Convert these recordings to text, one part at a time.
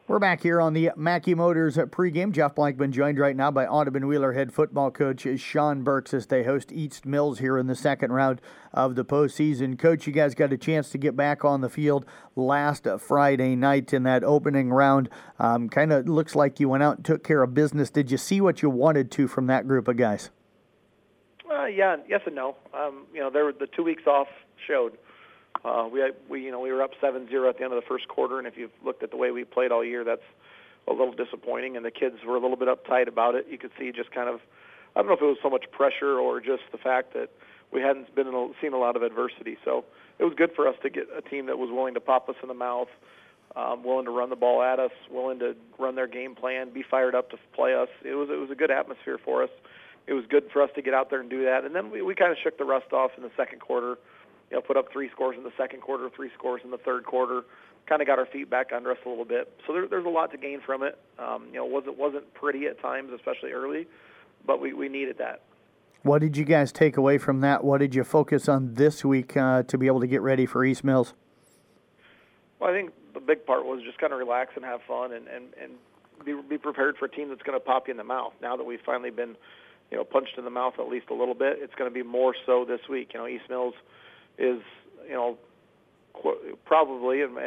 We're back here on the Mackey Motors pregame. Jeff Blankman joined right now by Audubon Wheeler head football coach Sean Burks as they host East Mills here in the second round of the postseason. Coach, you guys got a chance to get back on the field last Friday night in that opening round. Kind of looks like you went out and took care of business. Did you see what you wanted to from that group of guys? Yes and no. The 2 weeks off showed. We were up 7-0 at the end of the first quarter, and if you've looked at the way we played all year, that's a little disappointing, and the kids were a little bit uptight about it. You could see just kind of, I don't know if it was so much pressure or just the fact that we hadn't seen a lot of adversity. So it was good for us to get a team that was willing to pop us in the mouth, willing to run the ball at us, willing to run their game plan, be fired up to play us. It was a good atmosphere for us. It was good for us to get out there and do that, and then we kind of shook the rust off in the second quarter. Put up 3 scores in the second quarter, 3 scores in the third quarter, kind of got our feet back under us a little bit. So there's a lot to gain from it. Wasn't pretty at times, especially early, but we needed that. What did you guys take away from that? What did you focus on this week to be able to get ready for East Mills? Well, I think the big part was just kind of relax and have fun and be prepared for a team that's going to pop you in the mouth. Now that we've finally been, punched in the mouth at least a little bit, it's going to be more so this week. East Mills is, probably and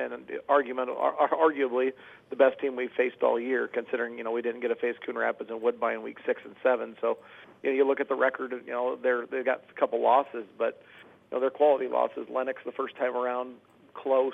arguably the best team we've faced all year, considering, we didn't get to face Coon Rapids and Woodbine week 6 and 7. So, you look at the record, they've got a couple losses, but, they're quality losses. Lennox the first time around, close.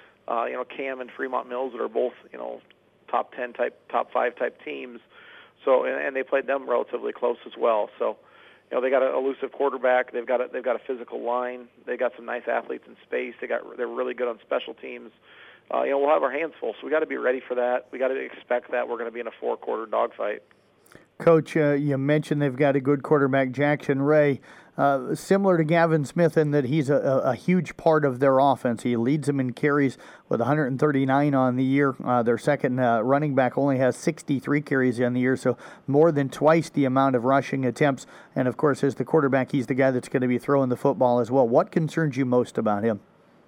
Cam and Fremont Mills that are both, top 10 type, top 5 type teams. So, and they played them relatively close as well. So, they got an elusive quarterback. They've got a physical line. They got some nice athletes in space. They're really good on special teams. We'll have our hands full, so we got to be ready for that. We got to expect that we're going to be in a 4-quarter dogfight. Coach, you mentioned they've got a good quarterback, Jackson Ray, similar to Gavin Smith in that he's a huge part of their offense. He leads them in carries with 139 on the year. Their second running back only has 63 carries on the year, so more than twice the amount of rushing attempts. And, of course, as the quarterback, he's the guy that's going to be throwing the football as well. What concerns you most about him?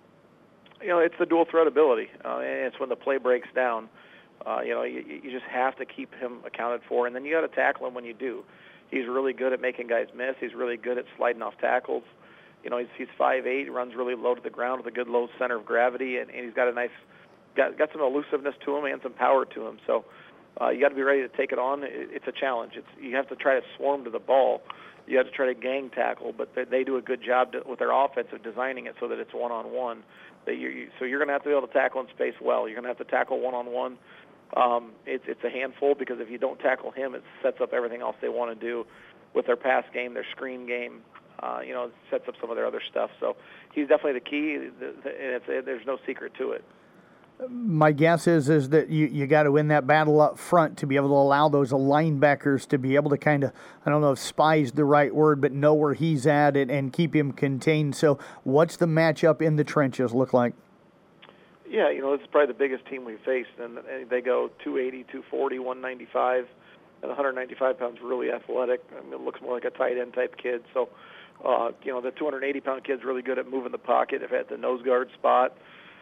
It's the dual threat ability, and it's when the play breaks down. You just have to keep him accounted for, and then you got to tackle him when you do. He's really good at making guys miss. He's really good at sliding off tackles. He's 5'8", runs really low to the ground with a good low center of gravity, and he's got got some elusiveness to him and some power to him. So you got to be ready to take it on. It's a challenge. You have to try to swarm to the ball. You have to try to gang tackle, but they do a good job with their offense of designing it so that it's one-on-one. So you're going to have to be able to tackle in space well. You're going to have to tackle one-on-one. It's a handful because if you don't tackle him, it sets up everything else they want to do with their pass game, their screen game. It sets up some of their other stuff. So he's definitely the key. There's no secret to it. My guess is that you got to win that battle up front to be able to allow those linebackers to be able to kind of, I don't know if spy is the right word, but know where he's at and keep him contained. So what's the matchup in the trenches look like? Yeah, this is probably the biggest team we've faced, and they go 280, 240, 195, and 195 pounds, really athletic. I mean, it looks more like a tight end type kid. So, the 280-pound kid's really good at moving the pocket at the nose guard spot.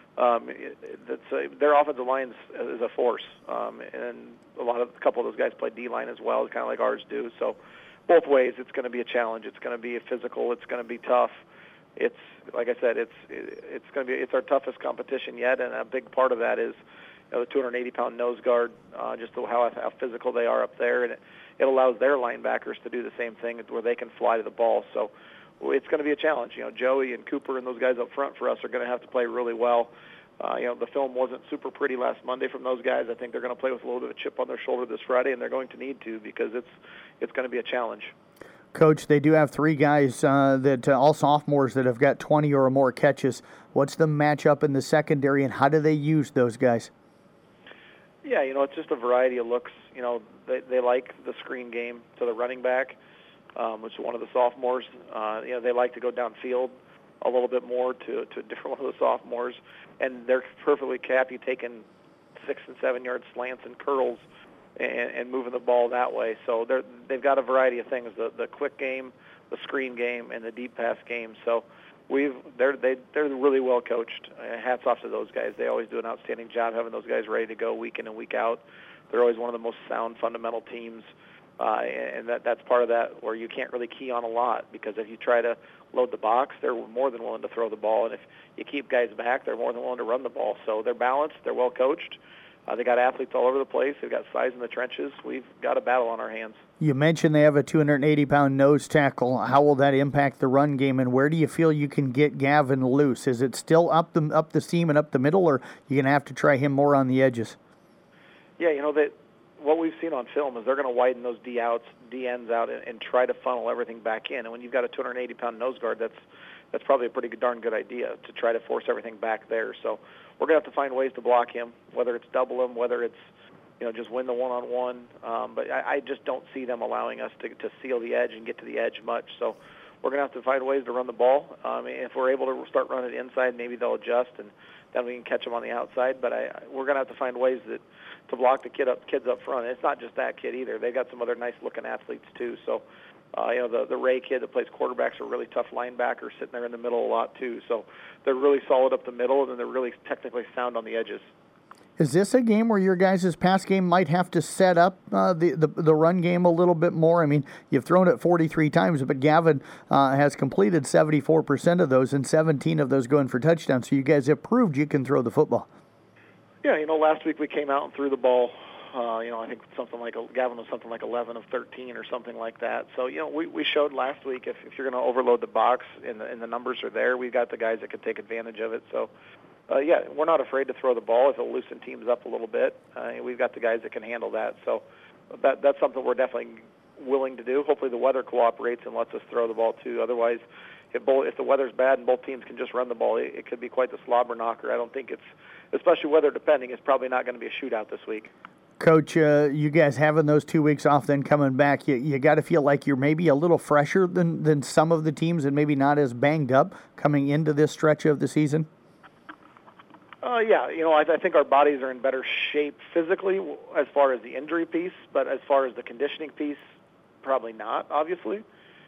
Their offensive line is a force, and a couple of those guys play D-line as well, kind of like ours do. So, both ways, it's going to be a challenge. It's going to be physical. It's going to be tough. It's like I said, it's our toughest competition yet, and a big part of that is the 280-pound nose guard, just how physical they are up there, and it allows their linebackers to do the same thing where they can fly to the ball. So it's going to be a challenge. Joey and Cooper and those guys up front for us are going to have to play really well. The film wasn't super pretty last Monday from those guys. I think they're going to play with a little bit of a chip on their shoulder this Friday, and they're going to need to because it's going to be a challenge. Coach, they do have 3 guys all sophomores that have got 20 or more catches. What's the matchup in the secondary, and how do they use those guys? Yeah, it's just a variety of looks. They like the screen game to the running back, which is one of the sophomores. They like to go downfield a little bit more to a different one of the sophomores, and they're perfectly happy taking 6 and 7 yard slants and curls and moving the ball that way. So they've got a variety of things, the quick game, the screen game, and the deep pass game. So they're really well coached. Hats off to those guys. They always do an outstanding job having those guys ready to go week in and week out. They're always one of the most sound fundamental teams, and that's part of that where you can't really key on a lot, because if you try to load the box, they're more than willing to throw the ball, and if you keep guys back, they're more than willing to run the ball. So they're balanced. They're well coached. They got athletes all over the place. They've got size in the trenches. We've got a battle on our hands. You mentioned they have a 280-pound nose tackle. How will that impact the run game, and where do you feel you can get Gavin loose? Is it still up the seam and up the middle, or you're going to have to try him more on the edges? Yeah, what we've seen on film is they're going to widen those D ends out and try to funnel everything back in. And when you've got a 280-pound nose guard, that's probably a pretty darn good idea to try to force everything back there. So we're going to have to find ways to block him, whether it's double him, whether it's just win the one-on-one. But I just don't see them allowing us to seal the edge and get to the edge much. So we're going to have to find ways to run the ball. If we're able to start running it inside, maybe they'll adjust, and then we can catch them on the outside. But we're going to have to find ways to block the kids up front. And it's not just that kid either. They've got some other nice-looking athletes too. So, the Ray kid that plays quarterback's a really tough linebacker sitting there in the middle a lot too. So they're really solid up the middle, and then they're really technically sound on the edges. Is this a game where your guys' pass game might have to set up the run game a little bit more? I mean, you've thrown it 43 times, but Gavin has completed 74% of those, and 17 of those going for touchdowns. So you guys have proved you can throw the football. Yeah, last week we came out and threw the ball. I think Gavin was something like 11 of 13 or something like that. So we showed last week if you're going to overload the box and the numbers are there, we've got the guys that can take advantage of it. So. We're not afraid to throw the ball if it'll loosen teams up a little bit. We've got the guys that can handle that. So that's something we're definitely willing to do. Hopefully the weather cooperates and lets us throw the ball too. Otherwise, if the weather's bad and both teams can just run the ball, it could be quite the slobber knocker. I don't think especially weather depending, it's probably not going to be a shootout this week. Coach, you guys having those 2 weeks off, then coming back, you got to feel like you're maybe a little fresher than some of the teams and maybe not as banged up coming into this stretch of the season? I think our bodies are in better shape physically as far as the injury piece, but as far as the conditioning piece, probably not, obviously.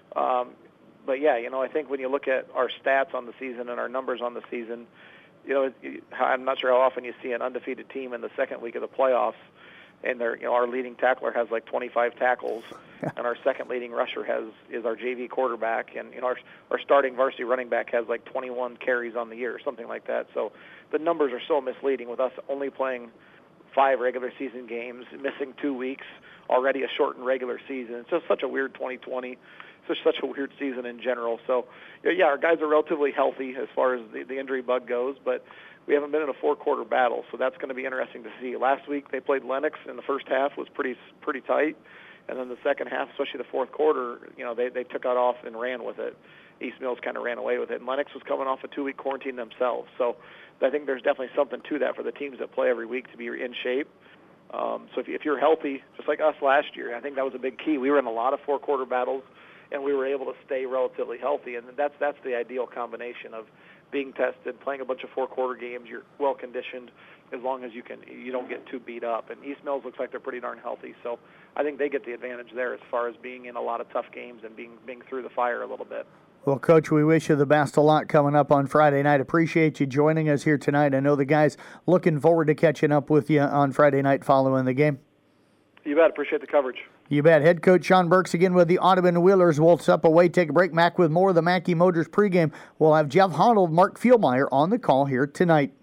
I think when you look at our stats on the season and our numbers on the season, I'm not sure how often you see an undefeated team in the second week of the playoffs, and our leading tackler has like 25 tackles, and our second leading rusher is our JV quarterback, and our starting varsity running back has like 21 carries on the year, or something like that. So the numbers are so misleading with us only playing 5 regular season games, missing 2 weeks, already a shortened regular season. It's just such a weird 2020. It's just such a weird season in general. So, our guys are relatively healthy as far as the injury bug goes, but we haven't been in a 4-quarter battle, so that's going to be interesting to see. Last week they played Lennox, and the first half was pretty tight, and then the second half, especially the fourth quarter, they took it off and ran with it. East Mills kind of ran away with it, and Lennox was coming off a 2-week quarantine themselves. So I think there's definitely something to that for the teams that play every week to be in shape. So if you're healthy, just like us last year, I think that was a big key. We were in a lot of 4-quarter battles, and we were able to stay relatively healthy, and that's the ideal combination of being tested, playing a bunch of 4-quarter games. You're well conditioned as long as you don't get too beat up. And East Mills looks like they're pretty darn healthy, so I think they get the advantage there as far as being in a lot of tough games and being through the fire a little bit. Well, Coach, we wish you the best of luck coming up on Friday night. Appreciate you joining us here tonight. I know the guys looking forward to catching up with you on Friday night following the game. You bet. Appreciate the coverage. You bet. Head coach Sean Burks again with the Audubon Wheelers. We'll step away, take a break. Back with more of the Mackey Motors pregame. We'll have Jeff Honnold, Mark Fieldmeyer on the call here tonight.